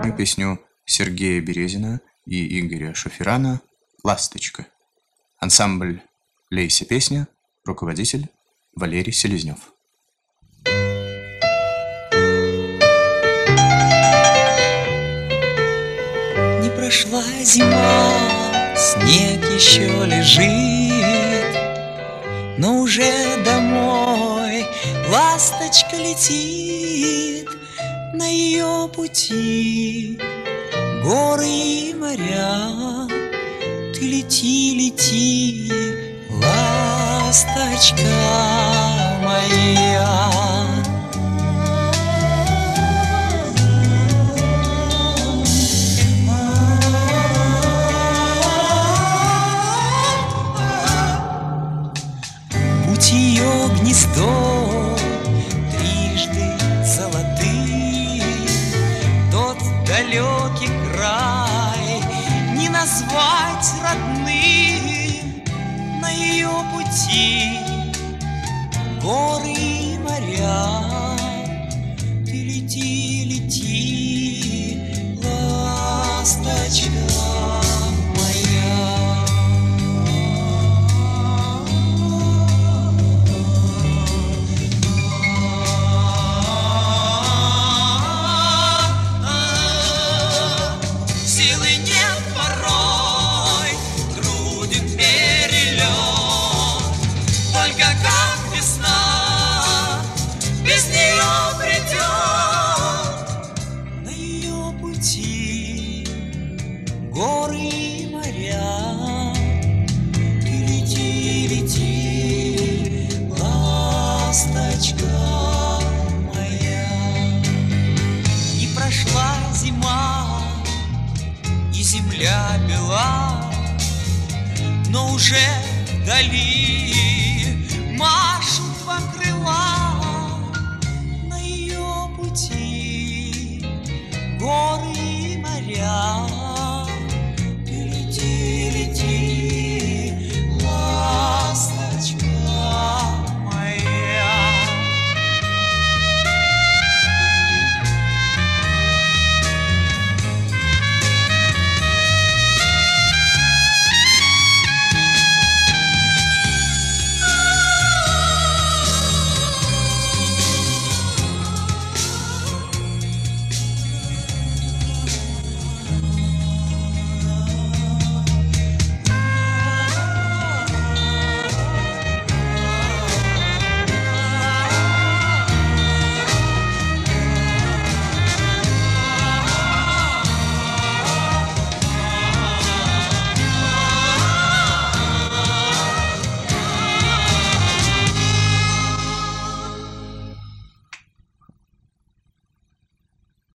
прекрасную песню Сергея Березина и Игоря Шоферана «Ласточка». Ансамбль «Лейся песня», руководитель Валерий Селезнев. Не прошла зима, снег еще лежит, но уже домой ласточка летит. На ее пути горы и моря. Ты лети, лети, ласточка моя. Будь ее гнездо трижды золотым, тот далекий край не назвать родным. На ее пути горы и моря. Ты лети, лети, ласточка моя. Силы нет порой, труден перелет, только как весна без нее придет. На ее пути горы и моря. Ты лети, лети, ласточка моя. И прошла зима, и земля бела, но уже вдали